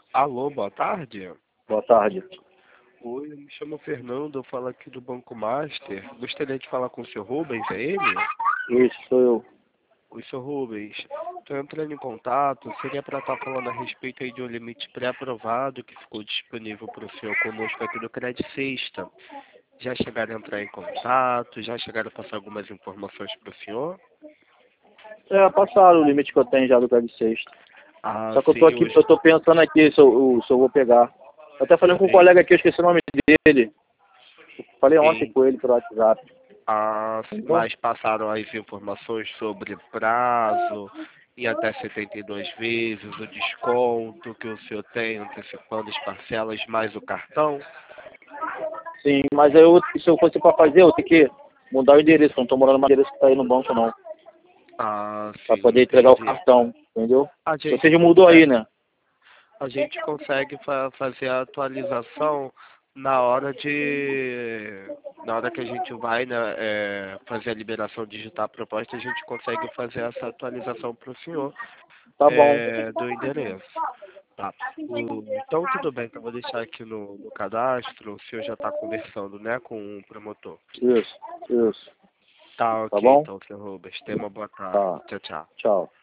Alô, boa tarde. Boa tarde. Oi, eu me chamo Fernando, eu falo aqui do Banco Master. Gostaria de falar com o Sr. Rubens, é ele? Isso, sou eu. Oi, Sr. Rubens. Estou entrando em contato, seria para estar falando a respeito aí de um limite pré-aprovado que ficou disponível para o senhor conosco aqui do Credit Sexta. Já chegaram a entrar em contato, já chegaram a passar algumas informações para o senhor? Passaram o limite que eu tenho já do Credit Sexta. Ah, Só que eu tô sim, aqui, eu tô pensando aqui se eu vou pegar. Eu até falei com um sim, colega aqui, eu esqueci o nome dele. Falei ontem sim. com ele pelo WhatsApp. Entendeu? Mas passaram as informações sobre prazo em até 72 vezes, o desconto que o senhor tem antecipando as parcelas mais o cartão. Sim, mas se eu fosse pra fazer, eu tenho que mudar o endereço. Eu não tô morando no endereço que tá aí no banco, não. Ah, Pra sim, poder entregar o entendi. cartão, entendeu? A Você gente já mudou aí, consegue, né? a gente consegue fazer a atualização na hora na hora que a gente vai, né, fazer a liberação digital a proposta, a gente consegue fazer essa atualização para o senhor Tá bom. do endereço. Tá. Então, tudo bem, então eu vou deixar aqui no cadastro, o senhor já está conversando, né, com o promotor. Isso, isso. Tá, Tá ok, bom? então, senhor Rubens, tenha uma boa tarde. Tá. Tchau, tchau. Tchau.